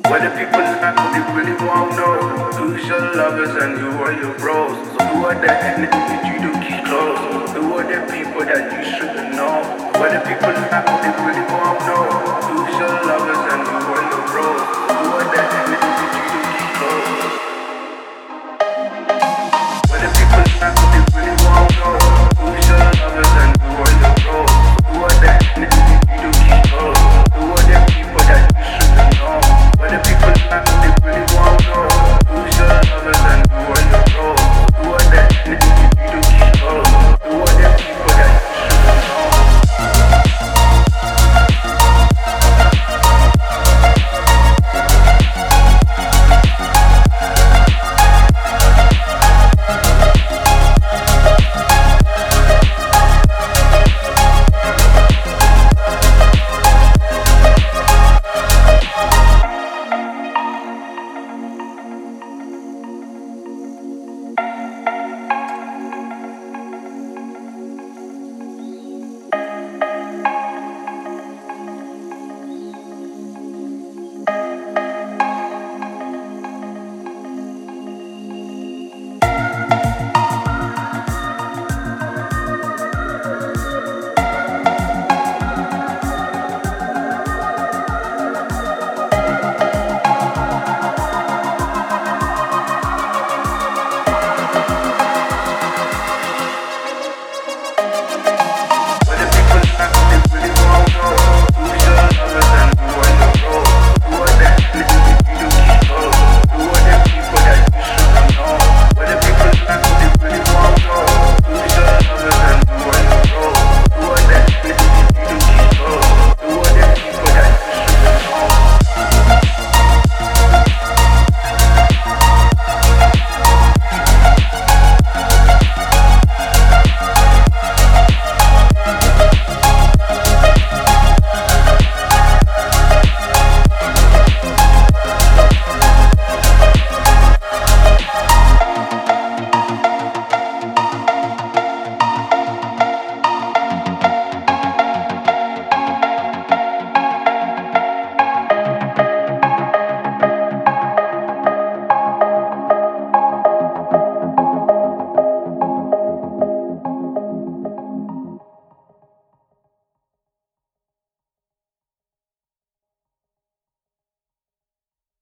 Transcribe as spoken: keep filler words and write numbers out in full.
What the people like, they really won't know. Who's your lovers and who are your bros? So who are the enemies that you do keep close? Who are the people that you shouldn't know? What the people